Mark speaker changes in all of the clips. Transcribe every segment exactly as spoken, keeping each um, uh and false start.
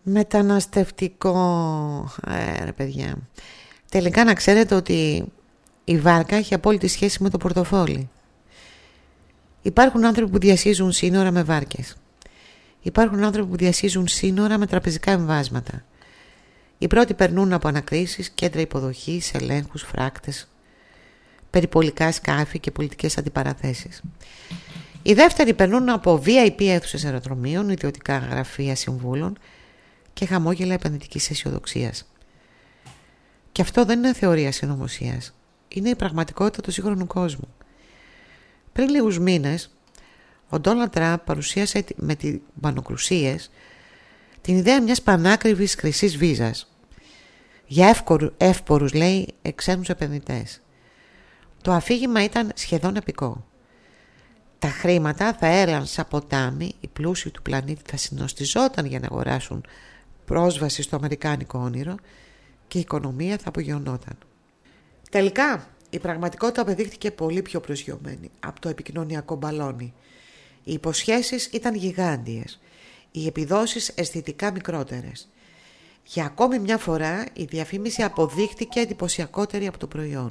Speaker 1: Μεταναστευτικό, ε, ρε παιδιά. Τελικά να ξέρετε ότι η βάρκα έχει απόλυτη σχέση με το πορτοφόλι. Υπάρχουν άνθρωποι που διασχίζουν σύνορα με βάρκες. Υπάρχουν άνθρωποι που διασχίζουν σύνορα με τραπεζικά εμβάσματα. Οι πρώτοι περνούν από ανακρίσεις, κέντρα υποδοχής, ελέγχους, φράκτες, περιπολικά σκάφη και πολιτικές αντιπαραθέσεις. Οι δεύτεροι περνούν από βι άι πι αίθουσες αεροδρομίων, ιδιωτικά γραφεία συμβούλων και χαμόγελα επενδυτικής αισιοδοξίας. Και αυτό δεν είναι θεωρία συνωμοσίας. Είναι η πραγματικότητα του σύγχρονου κόσμου. Πριν λίγους μήνες, ο Ντόναλντ Τραμπ παρουσίασε με τις πανοκρουσίες την ιδέα μιας πανάκριβης χρυσής βίζας για εύπορους, εύπορους λέει, εξένους επενδυτές. Το αφήγημα ήταν σχεδόν επικό. Τα χρήματα θα έρεαν σαν ποτάμι, οι πλούσιοι του πλανήτη θα συνοστιζόταν για να αγοράσουν πρόσβαση στο αμερικάνικο όνειρο και η οικονομία θα απογειωνόταν. Τελικά, η πραγματικότητα απεδείχθηκε πολύ πιο προσγειωμένη από το επικοινωνιακό μπαλόνι. Οι υποσχέσεις ήταν γιγάντιες, οι επιδόσεις αισθητικά μικρότερες. Για ακόμη μια φορά η διαφήμιση αποδείχτηκε εντυπωσιακότερη από το προϊόν.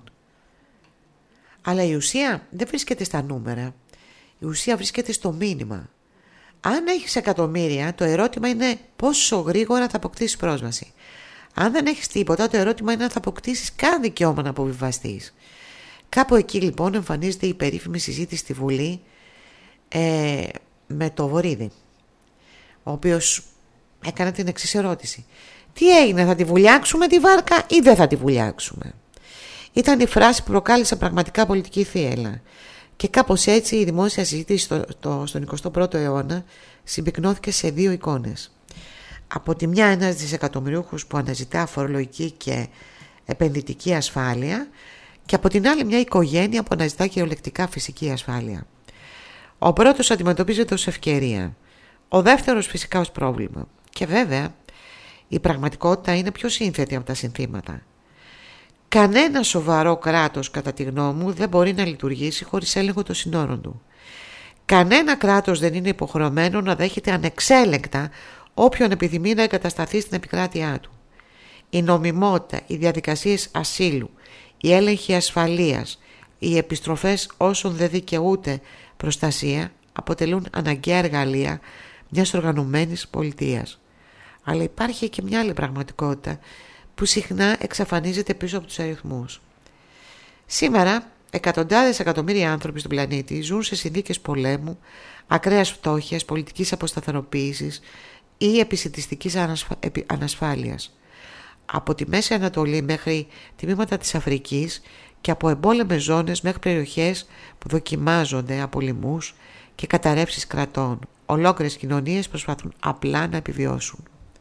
Speaker 1: Αλλά η ουσία δεν βρίσκεται στα νούμερα. Η ουσία βρίσκεται στο μήνυμα. Αν έχεις εκατομμύρια, το ερώτημα είναι πόσο γρήγορα θα αποκτήσεις πρόσβαση. Αν δεν έχεις τίποτα, το ερώτημα είναι αν θα αποκτήσεις καν δικαίωμα να αποβιβαστείς. Κάπου εκεί λοιπόν εμφανίζεται η περίφημη συζήτηση στη Βουλή ε, με το Βορίδη, ο οποίος έκανε την εξής ερώτηση. Τι έγινε, θα τη βουλιάξουμε τη βάρκα ή δεν θα τη βουλιάξουμε? Ήταν η φράση που προκάλεσε πραγματικά πολιτική θύελλα. Και κάπως έτσι η δημόσια συζήτηση στο, το, στον εικοστό πρώτο αιώνα συμπυκνώθηκε σε δύο εικόνες. Από τη μια ένας δισεκατομμυρίουχος που αναζητά φορολογική και επενδυτική ασφάλεια και από την άλλη μια οικογένεια που αναζητά κυριολεκτικά φυσική ασφάλεια. Ο πρώτος αντιμετωπίζεται ως ευκαιρία, ο δεύτερος φυσικά ως πρόβλημα. Και βέβαια η πραγματικότητα είναι πιο σύνθετη από τα συνθήματα. Κανένα σοβαρό κράτος, κατά τη γνώμη μου, δεν μπορεί να λειτουργήσει χωρίς έλεγχο των συνόρων του. Κανένα κράτος δεν είναι υποχρεωμένο να δέχεται ανεξέλεγκτα όποιον επιθυμεί να εγκατασταθεί στην επικράτειά του. Η νομιμότητα, οι διαδικασίες ασύλου, η έλεγχη ασφαλείας, οι επιστροφές όσων δεν δικαιούται προστασία αποτελούν αναγκαία εργαλεία μιας οργανωμένης πολιτείας. Αλλά υπάρχει και μια άλλη πραγματικότητα που συχνά εξαφανίζεται πίσω από τους αριθμούς. Σήμερα, εκατοντάδες εκατομμύρια άνθρωποι στον πλανήτη ζουν σε συνθήκες πολέμου, ακραίας φτώχειας, πολιτικής αποσταθεροποίησης ή επισιτιστικής ανασφάλειας. Από τη Μέση Ανατολή μέχρι τμήματα της Αφρικής και από εμπόλεμες ζώνες μέχρι περιοχές που δοκιμάζονται από λοιμούς και καταρρεύσεις κρατών. Ολόκληρες κοινωνίες προσπαθούν απλά να επιβιώσουν.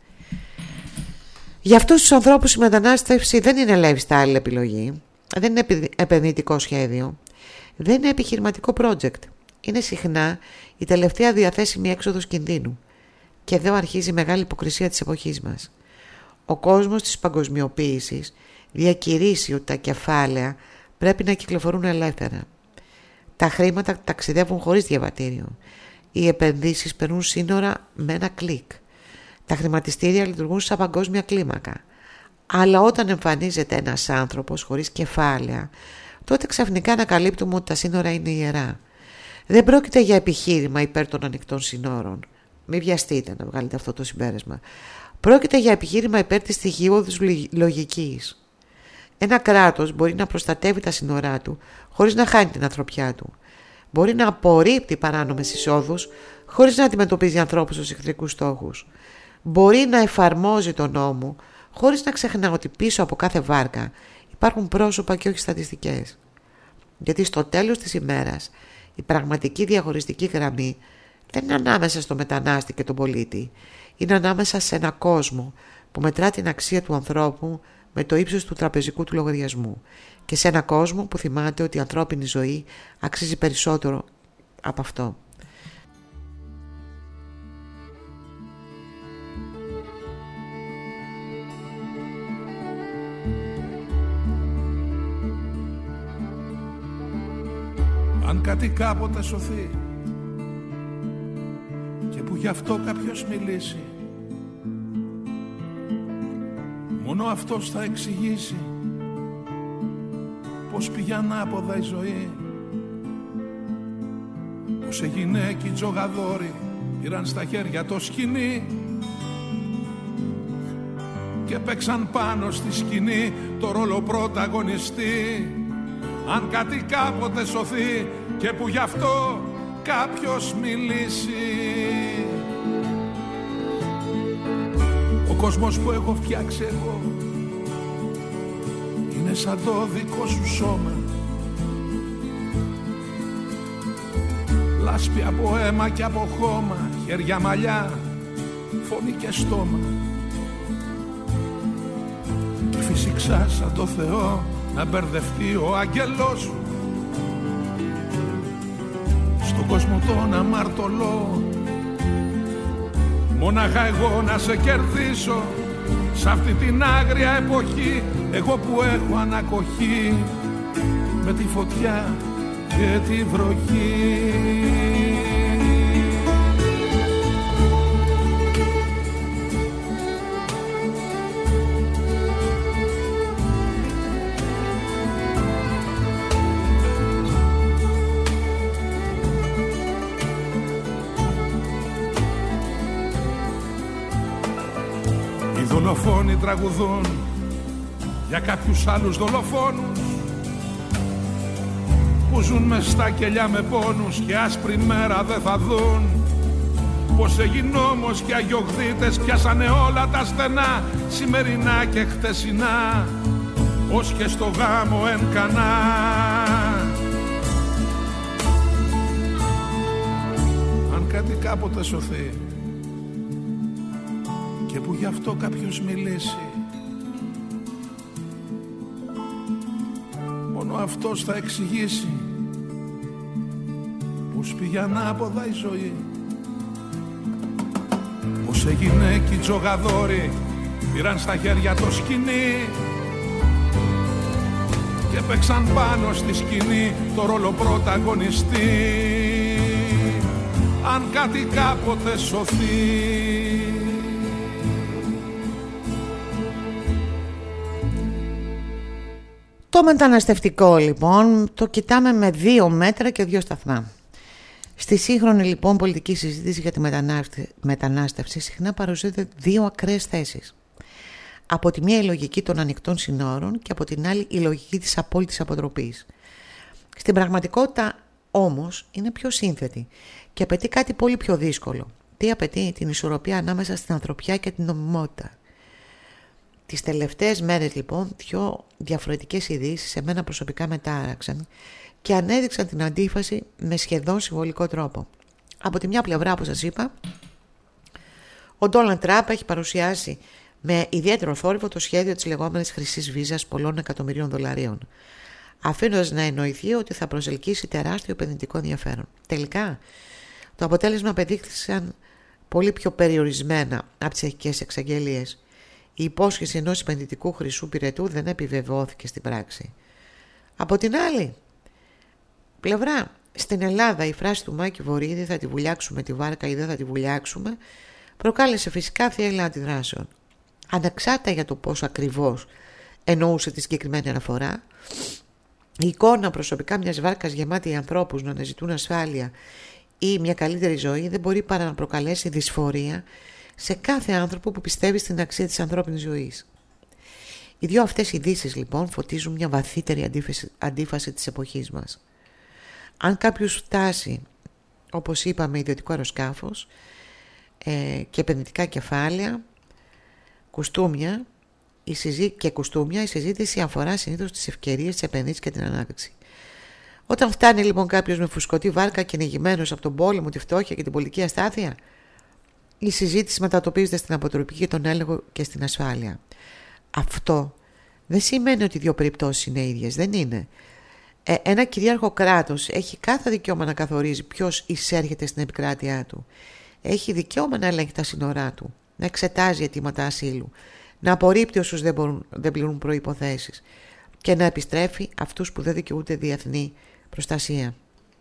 Speaker 1: Για αυτούς τους ανθρώπους η μετανάστευση δεν είναι lifestyle επιλογή, δεν είναι επενδυτικό σχέδιο, δεν είναι επιχειρηματικό project. Είναι συχνά η τελευταία διαθέσιμη έξοδος κινδύνου. Και εδώ αρχίζει η μεγάλη υποκρισία της εποχής μας. Ο κόσμος της παγκοσμιοποίησης διακηρύσει ότι τα κεφάλαια πρέπει να κυκλοφορούν ελεύθερα. Τα χρήματα ταξιδεύουν χωρίς διαβατήριο. Οι επενδύσεις περνούν σύνορα με ένα κλικ. Τα χρηματιστήρια λειτουργούν σαν παγκόσμια κλίμακα. Αλλά όταν εμφανίζεται ένας άνθρωπος χωρίς κεφάλαια, τότε ξαφνικά ανακαλύπτουμε ότι τα σύνορα είναι ιερά. Δεν πρόκειται για επιχείρημα υπέρ των ανοιχτών σύνορων. Μην βιαστείτε να βγάλετε αυτό το συμπέρασμα. Πρόκειται για επιχείρημα υπέρ της στοιχειώδους λογικής. Ένα κράτος μπορεί να προστατεύει τα σύνορά του χωρίς να χάνει την ανθρωπιά του. Μπορεί να απορρίπτει παράνομες εισόδους χωρίς να αντιμετωπίζει ανθρώπους ως εχθρικούς στόχους. Μπορεί να εφαρμόζει τον νόμο χωρίς να ξεχνά ότι πίσω από κάθε βάρκα υπάρχουν πρόσωπα και όχι στατιστικές. Γιατί στο τέλος της ημέρας η πραγματική διαχωριστική γραμμή δεν είναι ανάμεσα στο μετανάστη και τον πολίτη. Είναι ανάμεσα σε ένα κόσμο που μετρά την αξία του ανθρώπου με το ύψος του τραπεζικού του λογαριασμού και σε ένα κόσμο που θυμάται ότι η ανθρώπινη ζωή αξίζει περισσότερο από αυτό.
Speaker 2: Αν κάτι κάποτε σωθεί και που γι' αυτό κάποιος μιλήσει, Μόνο αυτός θα εξηγήσει πως πήγε ανάποδα η ζωή, πως σε γυναίκοι τζογαδόροι πήραν στα χέρια το σκηνή και παίξαν πάνω στη σκηνή το ρόλο πρωταγωνιστή. Αν κάτι κάποτε σωθεί και που γι' αυτό κάποιος μιλήσει. Ο κόσμος που έχω φτιάξει εγώ είναι σαν το δικό σου σώμα, λάσπη από αίμα και από χώμα, χέρια, μαλλιά, φωνή και στόμα. Και φυσικά σαν το Θεό να μπερδευτεί ο άγγελός σου στον κόσμο τον αμαρτωλό. Μόναχα εγώ να σε κερδίσω σ' αυτή την άγρια εποχή, εγώ που έχω ανακοχή με τη φωτιά και τη βροχή. Οι δολοφόνοι τραγουδούν για κάποιους άλλους δολοφόνους που ζουν μες στα κελιά με πόνους και άσπρη μέρα δεν θα δουν. Πως έγινε όμως και αγιογδίτες πιάσανε όλα τα στενά, σημερινά και χτεσινά, ως και στο γάμο εν Κανά. Αν κάτι κάποτε σωθεί και που γι' αυτό κάποιος μιλήσει, μόνο αυτός θα εξηγήσει πως πήγε ανάποδα η ζωή, πως σε γυναίκοι τζογαδόροι πήραν στα χέρια το σκηνή και παίξαν πάνω στη σκηνή το ρόλο πρωταγωνιστή. Αν κάτι κάποτε σωθεί.
Speaker 1: Το μεταναστευτικό λοιπόν το κοιτάμε με δύο μέτρα και δύο σταθμά. Στη σύγχρονη λοιπόν πολιτική συζήτηση για τη μετανάστευση συχνά παρουσιάζονται δύο ακραίες θέσεις. Από τη μία η λογική των ανοιχτών συνόρων και από την άλλη η λογική της απόλυτης αποτροπής. Στην πραγματικότητα όμως είναι πιο σύνθετη και απαιτεί κάτι πολύ πιο δύσκολο. Τι απαιτεί? Την ισορροπία ανάμεσα στην ανθρωπιά και την νομιμότητα. Τις τελευταίες μέρες λοιπόν δύο διαφορετικές ειδήσεις σε μένα προσωπικά μετάραξαν και ανέδειξαν την αντίφαση με σχεδόν συμβολικό τρόπο. Από τη μια πλευρά, όπως σας είπα, ο Ντόναλντ Τραμπ έχει παρουσιάσει με ιδιαίτερο θόρυβο το σχέδιο της λεγόμενης χρυσής βίζας πολλών εκατομμυρίων δολαρίων, αφήνοντας να εννοηθεί ότι θα προσελκύσει τεράστιο επενδυτικό ενδιαφέρον. Τελικά, το αποτέλεσμα απεδείχθησαν πολύ πιο περιορισμένα από τις αρχικές εξαγγελίες. Η υπόσχεση ενός επενδυτικού χρυσού πυρετού δεν επιβεβαιώθηκε στην πράξη. Από την άλλη πλευρά, στην Ελλάδα η φράση του Μάκη Βορίδη «θα τη βουλιάξουμε τη βάρκα ή δεν θα τη βουλιάξουμε» προκάλεσε φυσικά θύελλα αντιδράσεων. Ανεξάρτητα για το πώς ακριβώς εννοούσε τη συγκεκριμένη αναφορά, η εικόνα προσωπικά μιας βάρκας γεμάτη ανθρώπους να αναζητούν ασφάλεια ή μια καλύτερη ζωή δεν μπορεί παρά να προκαλέσει δυσφορία σε κάθε άνθρωπο που πιστεύει στην αξία της ανθρώπινης ζωής. Οι δύο αυτές ειδήσεις λοιπόν φωτίζουν μια βαθύτερη αντίφαση, αντίφαση της εποχής μας. Αν κάποιος φτάσει, όπως είπαμε, ιδιωτικό αεροσκάφος ε, και επενδυτικά κεφάλαια, κουστούμια η συζή... και κουστούμια, η συζήτηση αφορά συνήθως τις ευκαιρίες, τις επενδύσεις και την ανάπτυξη. Όταν φτάνει λοιπόν κάποιος με φουσκωτή βάρκα κυνηγημένος από τον πόλεμο, τη φτώχεια και την πολιτική αστάθεια, η συζήτηση μετατοπίζεται στην αποτροπή και τον έλεγχο και στην ασφάλεια. Αυτό δεν σημαίνει ότι οι δύο περιπτώσεις είναι ίδιες, δεν είναι. Ε, ένα κυρίαρχο κράτος έχει κάθε δικαίωμα να καθορίζει ποιος εισέρχεται στην επικράτειά του. Έχει δικαίωμα να ελέγχει τα σύνορά του, να εξετάζει αιτήματα ασύλου, να απορρίπτει όσους δεν, μπορούν, δεν πληρούν προϋποθέσεις και να επιστρέφει αυτούς που δεν δικαιούνται διεθνή προστασία.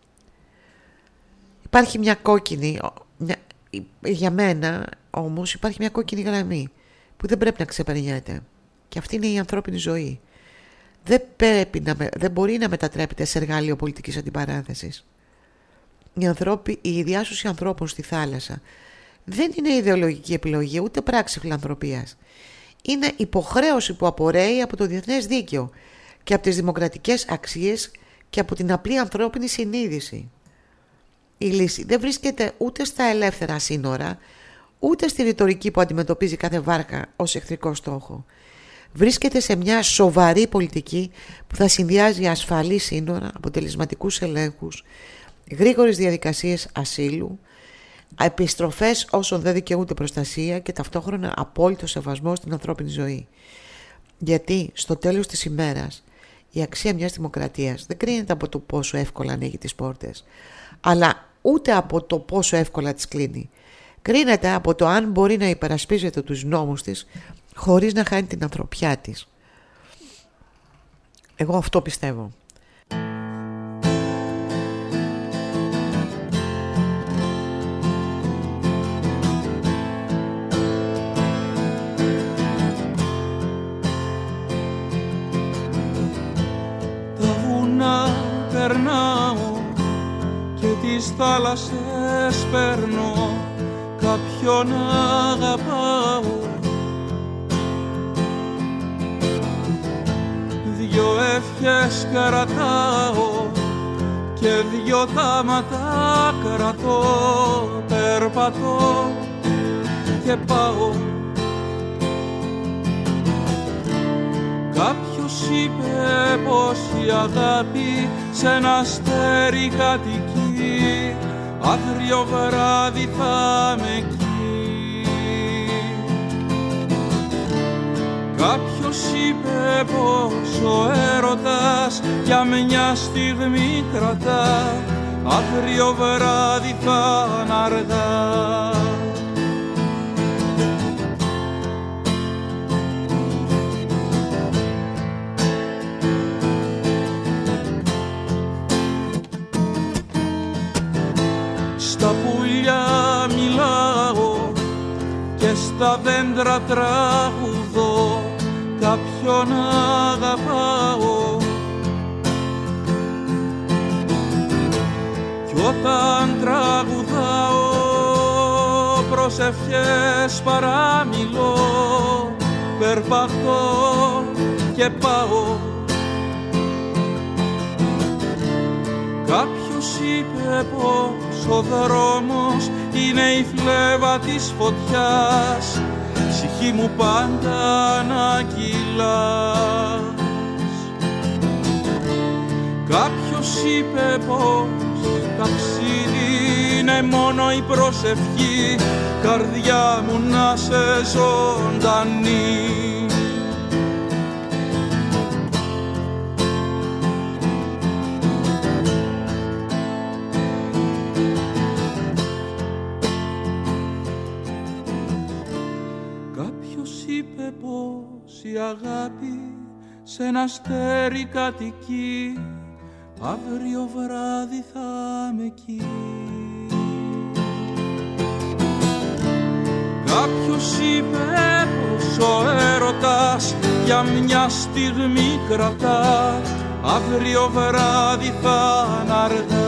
Speaker 1: Υπάρχει μια κόκκινη, μια, για μένα όμως υπάρχει μια κόκκινη γραμμή που δεν πρέπει να ξεπερνιέται. Και αυτή είναι η ανθρώπινη ζωή. Δεν, πρέπει να, δεν μπορεί να μετατρέπεται σε εργάλειο πολιτικής αντιπαράθεσης. Οι, ανθρώποι, η διάσωση ανθρώπων στη θάλασσα δεν είναι ιδεολογική επιλογή ούτε πράξη φιλανθρωπίας. Είναι υποχρέωση που απορρέει από το διεθνές δίκαιο και από τις δημοκρατικές αξίες και από την απλή ανθρώπινη συνείδηση. Η λύση δεν βρίσκεται ούτε στα ελεύθερα σύνορα, ούτε στη ρητορική που αντιμετωπίζει κάθε βάρκα ως εχθρικό στόχο. Βρίσκεται σε μια σοβαρή πολιτική που θα συνδυάζει ασφαλή σύνορα, αποτελεσματικούς ελέγχους, γρήγορες διαδικασίες ασύλου, επιστροφές όσων δεν δικαιούνται προστασία και ταυτόχρονα απόλυτο σεβασμό στην ανθρώπινη ζωή. Γιατί στο τέλος της ημέρας η αξία μιας δημοκρατίας δεν κρίνεται από το πόσο εύκολα ανοίγει τις πόρτες, αλλά ούτε από το πόσο εύκολα τις κλείνει. Κρίνεται από το αν μπορεί να υπερασπίζεται τους νόμους της χωρίς να χάνει την ανθρωπιά της. Εγώ αυτό πιστεύω.
Speaker 3: Τα βουνά περνάω και τις θάλασσες παίρνω, κάποιον αγαπάω. Δυο ευχές κρατάω και δυο τάματα κρατώ, περπατώ και πάω. Κάποιος είπε πως η αγάπη σε ένα αστέρι κατοικεί, αύριο βράδυ θα με εκεί. Κάποιος είπε πως ο έρωτας για μια στιγμή κρατά, αύριο βράδυ θα είναι αργά. Στα πουλιά μιλάω και στα δέντρα τραγουδώ, κάποιον αγαπάω. Κι όταν τραγουδάω προσευχές παραμιλώ, περπατώ και πάω. Κάποιος είπε πως ο δρόμος είναι η φλέβα της φωτιάς, ψυχή μου πάντα να κυλάς. Κάποιος είπε πως ταξίδι είναι μόνο η προσευχή, καρδιά μου να σε ζωντανή. Η αγάπη σε ένα αστέρι κατοικεί, αύριο βράδυ θα με εκεί. Κάποιος είπε πως ο έρωτας για μια στιγμή κρατά, αύριο βράδυ θα είναι αργά.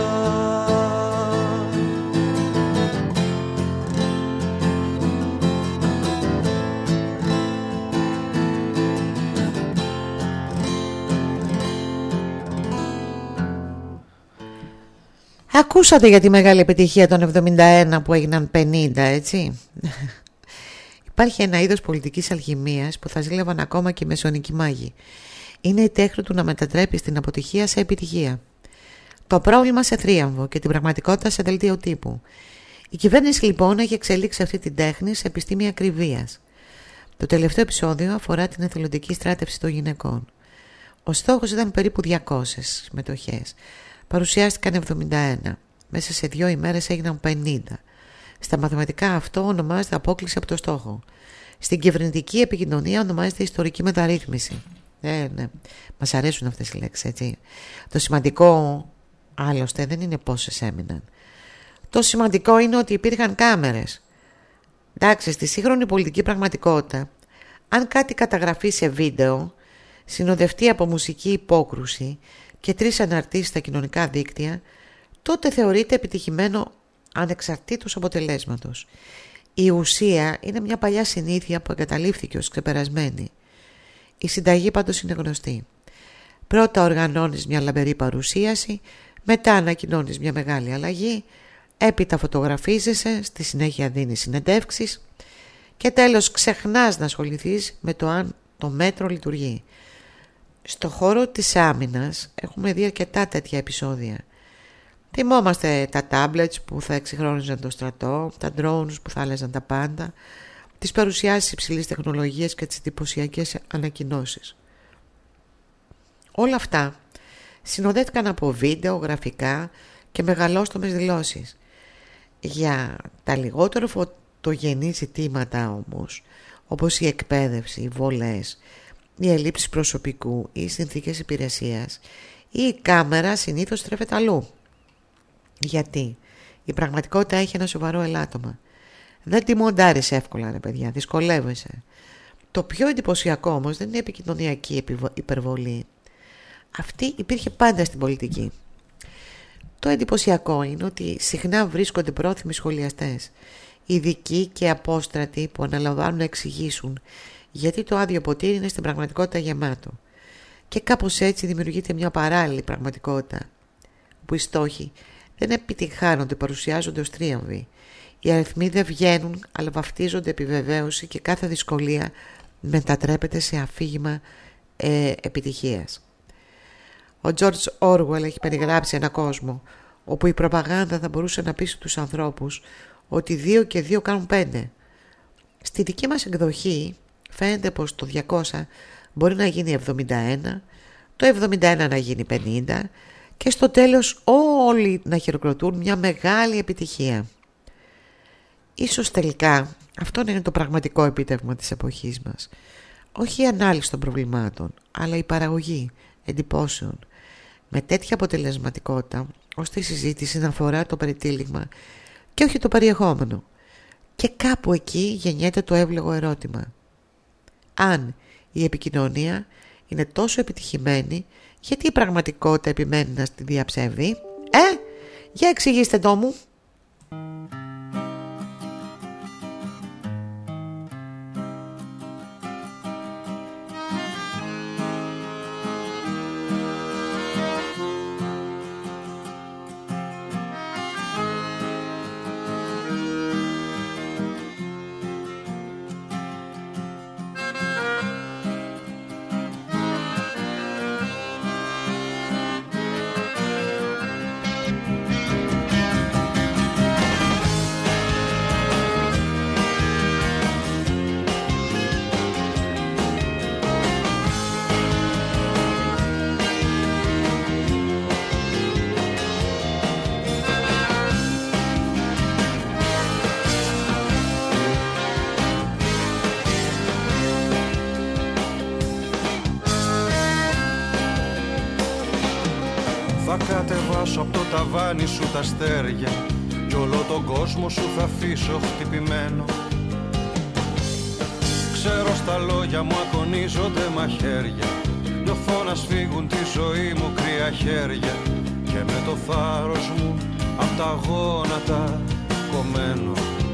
Speaker 1: Ακούσατε για τη μεγάλη επιτυχία των εβδομήντα ένα που έγιναν πενήντα, έτσι. Υπάρχει ένα είδος πολιτικής αλχημίας που θα ζήλευαν ακόμα και οι μεσονικοί μάγοι. Είναι η τέχνη του να μετατρέπει την αποτυχία σε επιτυχία. Το πρόβλημα σε θρίαμβο και την πραγματικότητα σε δελτίο τύπου. Η κυβέρνηση λοιπόν έχει εξελίξει αυτή την τέχνη σε επιστήμη ακριβίας. Το τελευταίο επεισόδιο αφορά την εθελοντική στράτευση των γυναικών. Ο στόχος ήταν περίπου διακόσιες συμμετοχές. Παρουσιάστηκαν εβδομήντα ένα. Μέσα σε δύο ημέρες έγιναν πενήντα. Στα μαθηματικά αυτό ονομάζεται απόκλιση από το στόχο. Στην κυβερνητική επικοινωνία ονομάζεται ιστορική μεταρρύθμιση. Ε, ναι. Μας αρέσουν αυτές οι λέξεις, έτσι. Το σημαντικό άλλωστε δεν είναι πόσες έμειναν. Το σημαντικό είναι ότι υπήρχαν κάμερες. Εντάξει, στη σύγχρονη πολιτική πραγματικότητα Αν κάτι καταγραφεί σε βίντεο, συνοδευτεί από μουσική υπόκρουση και τρεις αναρτήσεις στα κοινωνικά δίκτυα, τότε θεωρείται επιτυχημένο ανεξαρτήτως αποτελέσματος. Η ουσία είναι μια παλιά συνήθεια που εγκαταλείφθηκε ως ξεπερασμένη. Η συνταγή πάντως είναι γνωστή. Πρώτα οργανώνεις μια λαμπερή παρουσίαση, μετά ανακοινώνεις μια μεγάλη αλλαγή, έπειτα φωτογραφίζεσαι, στη συνέχεια δίνεις συνεντεύξεις και τέλος ξεχνάς να ασχοληθείς με το αν το μέτρο λειτουργεί. Στο χώρο της άμυνας έχουμε δει αρκετά τέτοια επεισόδια. Θυμόμαστε τα tablets που θα εξυγχρόνιζαν το στρατό, τα drones που θα άλλαζαν τα πάντα, τις παρουσιάσεις υψηλής τεχνολογίας και τις εντυπωσιακές ανακοινώσεις. Όλα αυτά συνοδεύτηκαν από βίντεο, γραφικά και μεγαλόστομες δηλώσεις. Για τα λιγότερο φωτογενή ζητήματα όμως, όπως η εκπαίδευση, οι βολές, η έλλειψη προσωπικού ή οι συνθήκες υπηρεσίας, η κάμερα συνήθως στρέφεται αλλού. Γιατί η πραγματικότητα έχει ένα σοβαρό ελάττωμα. Δεν τη μοντάρεις εύκολα, ρε παιδιά, δυσκολεύεσαι. Το πιο εντυπωσιακό όμως δεν είναι η επικοινωνιακή υπερβολή. Αυτή υπήρχε πάντα στην πολιτική. Το εντυπωσιακό είναι ότι συχνά βρίσκονται πρόθυμοι σχολιαστές, ειδικοί και απόστρατοι που αναλαμβάνουν να εξηγήσουν γιατί το άδειο ποτήρι είναι στην πραγματικότητα γεμάτο. Και κάπως έτσι δημιουργείται μια παράλληλη πραγματικότητα, που οι στόχοι δεν επιτυγχάνονται, παρουσιάζονται ως τρίαμβοι. Οι αριθμοί δεν βγαίνουν, αλλά βαφτίζονται επιβεβαίωση και κάθε δυσκολία μετατρέπεται σε αφήγημα ε, επιτυχίας. Ο George Orwell έχει περιγράψει ένα κόσμο όπου η προπαγάνδα θα μπορούσε να πείσει τους ανθρώπους ότι δύο και δύο κάνουν πέντε. Στη δική μας εκδοχή φαίνεται πως το διακόσια μπορεί να γίνει εβδομήντα ένα, το εβδομήντα ένα να γίνει πενήντα και στο τέλος όλοι να χειροκροτούν μια μεγάλη επιτυχία. Ίσως τελικά αυτό είναι το πραγματικό επίτευγμα της εποχής μας. Όχι η ανάλυση των προβλημάτων, αλλά η παραγωγή εντυπώσεων με τέτοια αποτελεσματικότητα ώστε η συζήτηση να αφορά το περιτύλιγμα και όχι το περιεχόμενο. Και κάπου εκεί γεννιέται το εύλογο ερώτημα. Αν η επικοινωνία είναι τόσο επιτυχημένη, γιατί η πραγματικότητα επιμένει να στη διαψεύδει? Ε, για εξηγήστε το μου.
Speaker 4: Κατεβάσω από το ταβάνι σου τα αστέρια κι όλο τον κόσμο σου θα αφήσω χτυπημένο. Ξέρω στα λόγια μου ακονίζονται μαχαίρια, νιώθω να σφίγγουν τη ζωή μου κρύα χέρια και με το θάρρος μου απ' τα γόνατα κομμένο.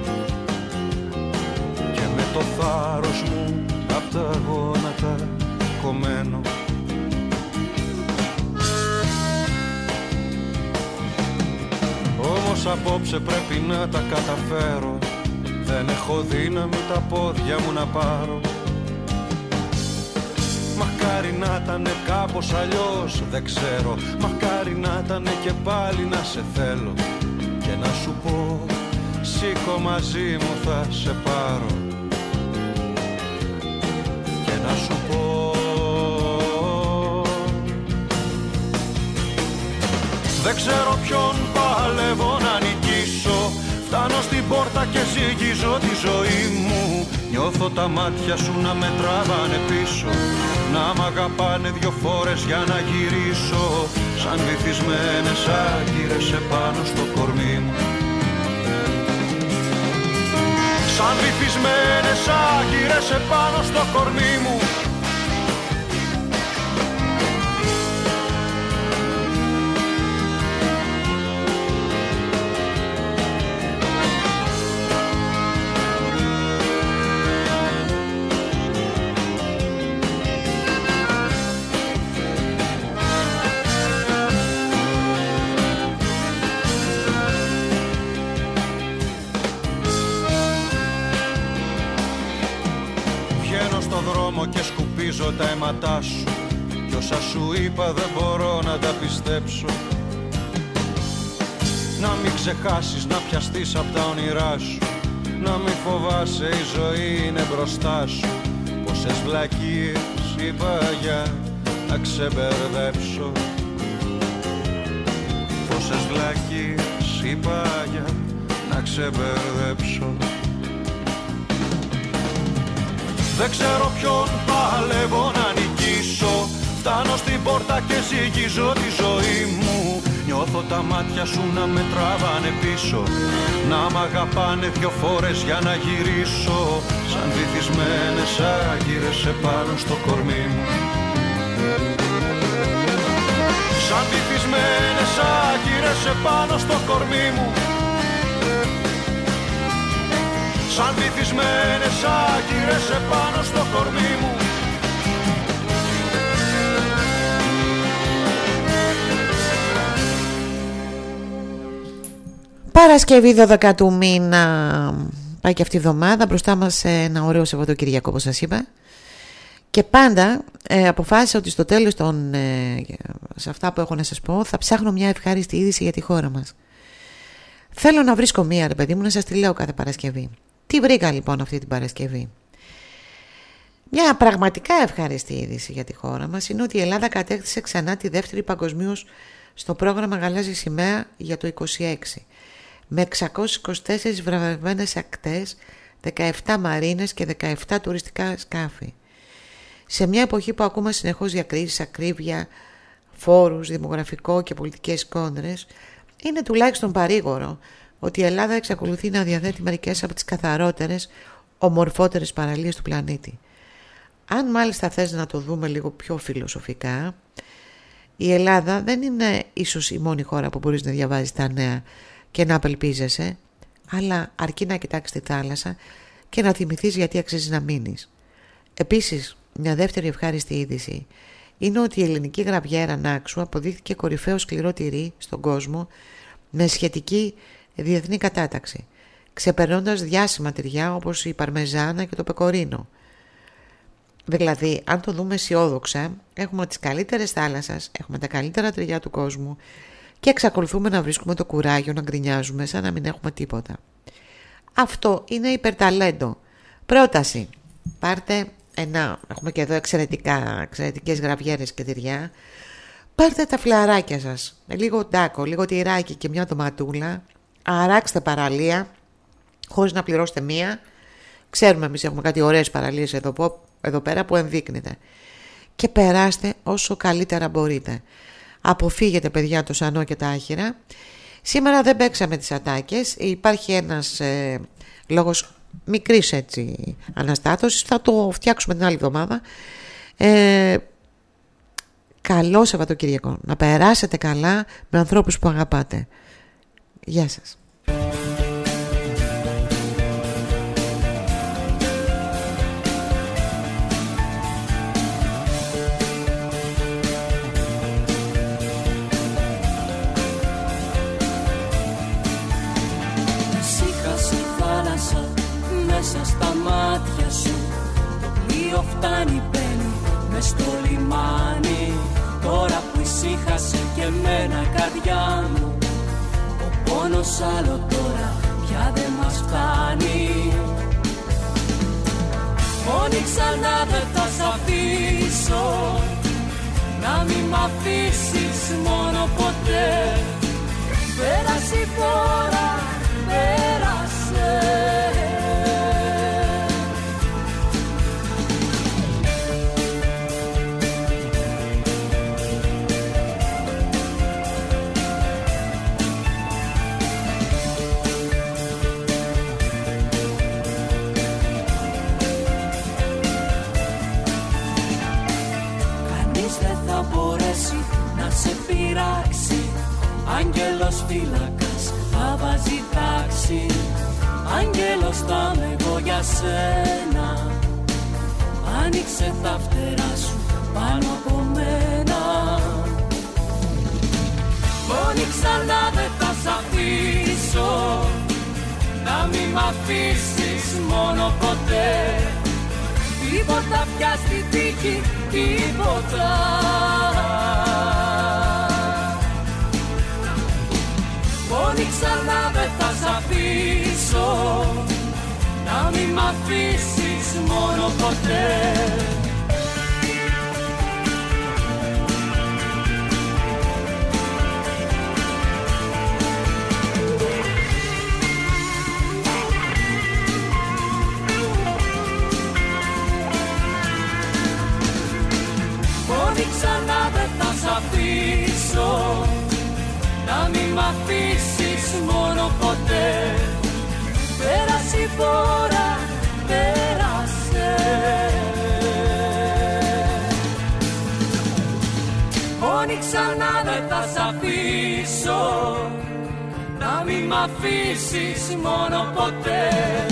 Speaker 4: Και με το θάρρος μου απ' τα γόνατα κομμένο. Όμως απόψε πρέπει να τα καταφέρω, δεν έχω δύναμη τα πόδια μου να πάρω. Μακάρι να ήτανε κάπως αλλιώς, δεν ξέρω. Μακάρι να ήτανε και πάλι να σε θέλω και να σου πω σήκω μαζί μου θα σε πάρω. Και να σου πω δεν ξέρω ποιον παλεύω να νικήσω. Φτάνω στην πόρτα και ζυγίζω τη ζωή μου. Νιώθω τα μάτια σου να με τραβάνε πίσω, να μ' αγαπάνε δυο φορές για να γυρίσω. Σαν βυθισμένες άγκυρες επάνω στο κορμί μου. Σαν βυθισμένες άγκυρες επάνω στο στο κορμί μου. Και σκουπίζω τα αίματά σου κι όσα σου είπα δεν μπορώ να τα πιστέψω. Να μην ξεχάσεις να πιαστείς απ' τα όνειρά σου, να μην φοβάσαι η ζωή είναι μπροστά σου. Πόσες βλακίες είπα για να ξεμπερδέψω, πόσες βλακίες είπα για να ξεμπερδέψω. Δεν ξέρω ποιον παλεύω να νικήσω. Φτάνω στην πόρτα και ζυγίζω τη ζωή μου. Νιώθω τα μάτια σου να με τραβάνε πίσω, να μ' αγαπάνε δυο φορές για να γυρίσω. Σαν βυθισμένες άγκυρες επάνω στο κορμί μου. Σαν βυθισμένες άγκυρες επάνω στο κορμί μου. Σαν βυθισμένες άγκυρες επάνω στο κορμί μου.
Speaker 1: Παρασκευή δώδεκα του μήνα. Πάει και αυτή η εβδομάδα. Μπροστά μας ένα ωραίο Σαββατοκυριακό, όπως σας είπα. Και πάντα ε, αποφάσισα ότι στο τέλος των, ε, σε αυτά που έχω να σας πω, θα ψάχνω μια ευχάριστη είδηση για τη χώρα μας. Θέλω να βρίσκω μία, ρε παιδί μου, να σας τη λέω κάθε Παρασκευή. Τι βρήκα λοιπόν αυτή την Παρασκευή? Μια πραγματικά ευχάριστη είδηση για τη χώρα μας είναι ότι η Ελλάδα κατέκτησε ξανά τη δεύτερη παγκοσμίως στο πρόγραμμα Γαλάζια Σημαία για το είκοσι έξι, με εξακόσιες είκοσι τέσσερις βραβευμένες ακτές, δεκαεπτά μαρίνες και δεκαεπτά τουριστικά σκάφη. Σε μια εποχή που ακούμε συνεχώς διακρίσεις, ακρίβεια, φόρους, δημογραφικό και πολιτικές κόντρες, είναι τουλάχιστον παρήγορο ότι η Ελλάδα εξακολουθεί να διαθέτει μερικές από τις καθαρότερες, ομορφότερες παραλίες του πλανήτη. Αν μάλιστα θες να το δούμε λίγο πιο φιλοσοφικά, η Ελλάδα δεν είναι ίσως η μόνη χώρα που μπορείς να διαβάζεις τα νέα και να απελπίζεσαι, αλλά αρκεί να κοιτάξεις τη θάλασσα και να θυμηθείς γιατί αξίζει να μείνεις. Επίσης, μια δεύτερη ευχάριστη είδηση είναι ότι η ελληνική γραβιέρα Νάξου αποδείχθηκε κορυφαίο σκληρό τυρί στον κόσμο με σχετική διεθνή κατάταξη, ξεπερνώντας διάσημα τυριά όπως η Παρμεζάνα και το Πεκορίνο. Δηλαδή, αν το δούμε αισιόδοξα, έχουμε τις καλύτερες θάλασσες, έχουμε τα καλύτερα τυριά του κόσμου και εξακολουθούμε να βρίσκουμε το κουράγιο να γκρινιάζουμε σαν να μην έχουμε τίποτα. Αυτό είναι υπερταλέντο. Πρόταση. Πάρτε ένα, έχουμε και εδώ εξαιρετικά, εξαιρετικές γραβιέρες και τυριά. Πάρτε τα φλαράκια σας, λίγο τάκο, λίγο τυράκι και μια ντοματούλα. Αράξτε παραλία χωρίς να πληρώσετε μία. Ξέρουμε εμείς έχουμε κάτι ωραίες παραλίες εδώ, εδώ πέρα που ενδείκνεται. Και περάστε όσο καλύτερα μπορείτε. Αποφύγετε, παιδιά, το σανό και τα άχυρα. Σήμερα δεν παίξαμε τις ατάκες. Υπάρχει ένας ε, λόγος μικρής έτσι αναστάτωσης. Θα το φτιάξουμε την άλλη εβδομάδα. ε, Καλό Σαββατοκύριακο. Να περάσετε καλά με ανθρώπους που αγαπάτε. Γεια σας.
Speaker 5: Ησύχασε η θάλασσα μέσα στα μάτια σου. Το πλοίο φτάνει, μπαίνει μες στο λιμάνι. Τώρα που ήσυχασε και εμένα καρδιά μου, ο πόνος άλλο τώρα πια δεν μας φτάνει. Μόνη ξανά δεν θα σ' αφήσω, να μην μ' αφήσεις μόνο ποτέ. Πέρασε η φορά, πέρασε. πειράξει. Άγγελος φύλακας θα βάζει τάξη. Άγγελος θα είμαι εγώ για σένα. Άνοιξε τα φτερά σου πάνω από μένα. Φωνή ξανά δεν θα σ' αφήσω. Να μη μ' αφήσεις μόνο ποτέ. Τίποτα πια στη τύχη, τίποτα. Φωνή ξανά δεν θα σ' αφήσω. Να μη μ' αφήσεις μόνο ποτέ. Φωνή ξανά δεν θα σ' αφήσω. Να μη μ' αφήσεις μόνο ποτέ. Πέρασε η φορά, πέρασε. Φωνή ξανά δεν θα σ' αφήσω. Να μη μ' αφήσεις μόνο ποτέ.